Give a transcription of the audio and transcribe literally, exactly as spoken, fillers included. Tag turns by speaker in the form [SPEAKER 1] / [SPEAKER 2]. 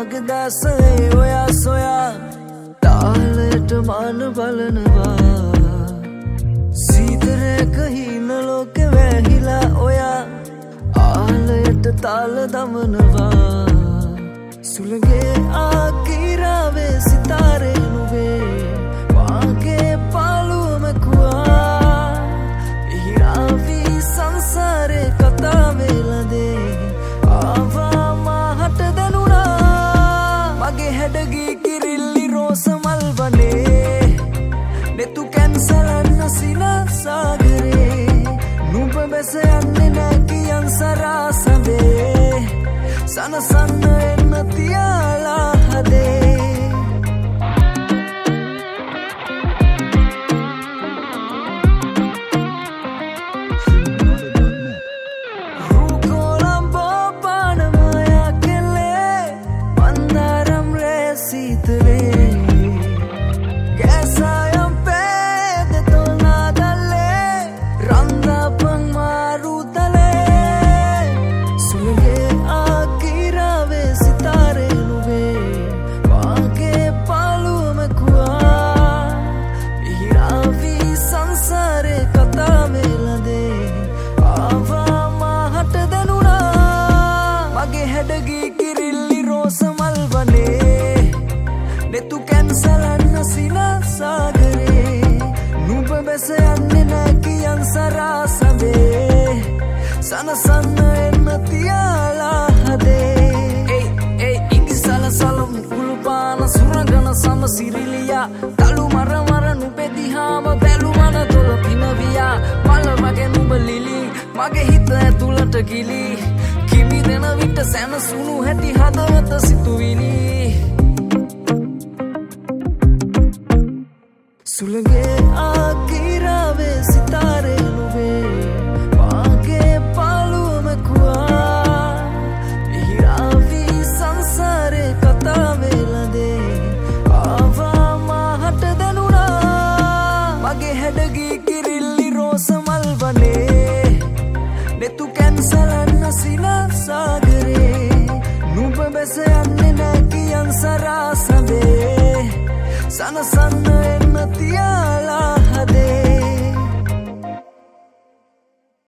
[SPEAKER 1] මාගේ දැසේ ඔයා සොයා තාලයට මාන බලනවා සීතරක හින ලෝකෙ වැහිලා ඔයා ආලයට තාල දමනවා සුළගේ ආකිරාවේ සිතාරේ නුවේ වාගේ පාලුවම කුවා ඉහිරාවී සංසාරේ කතාවෙලදේ ආවා මාහට දැනුණා මගේ හැඩගී කිරිල්ලි රෝස මල් වනේ නෙතු කැන්සලන්න සිනා සාගරේ නුඹ බැස යන්නේ නෑ කියන් සරා සඳේ සනසන්න එන්න තියාලා හදේ රූකෝලම් බෝපාන මායා කෙල්ලේ මන්දාරම් රේ සීතලේ කැසායම් පේද තොල්නාදල්ලේ රන්දාපන් මාරුතලේ සුළගේ ආකිරාවේ සිතාරේ නුවේ වාගේ පාලුවම කුවා ඉහිරාවී සංසාරේ කතාවෙලදේ ආවා මාහට දැනුණා මගේ හැඩගී කිරිල්ලි රෝස මල් වනේ නෙතු කැන්සලන්න සිනා සාගරේ නුඹ බැස යන්නේ නෑ කියන් සරා සඳේ සනසන්න එන්න තියාලා හදේ ඒ ඒ ඉංගි සලසලම් කුළුපාන සුරගන සම සිරිලියා තලු මර මර නුඹේ දිහාම බැලුමන තොල පිනවියා මල වගේ නුඹ ලිලි මගේ හිත ඇතුළට ගිලි කිමි දෙන විට සැනසුණු හැටි හදවත සිතුවිලි සුළගේ